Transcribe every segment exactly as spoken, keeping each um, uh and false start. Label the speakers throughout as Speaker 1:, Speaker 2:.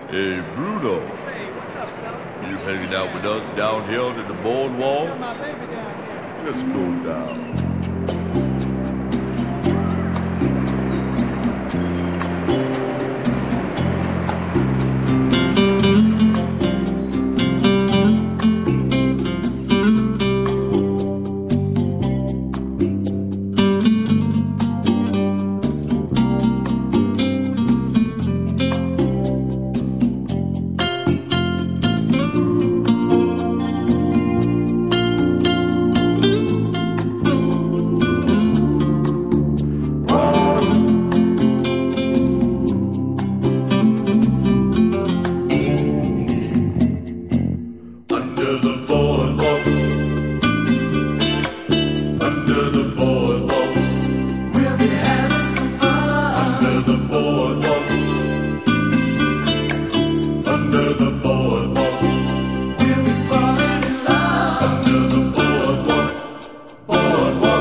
Speaker 1: Hey, Bruno.
Speaker 2: Say, what's up, fella?
Speaker 1: You hanging out with us down here at the boardwalk?
Speaker 2: Got my baby down here.
Speaker 1: Let's go down. Under the boardwalk, under the boardwalk, we'll be having some fun. Under the boardwalk, under the boardwalk, we'll be falling in love. Under the boardwalk, boardwalk.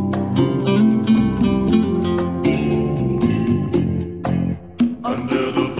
Speaker 1: Under the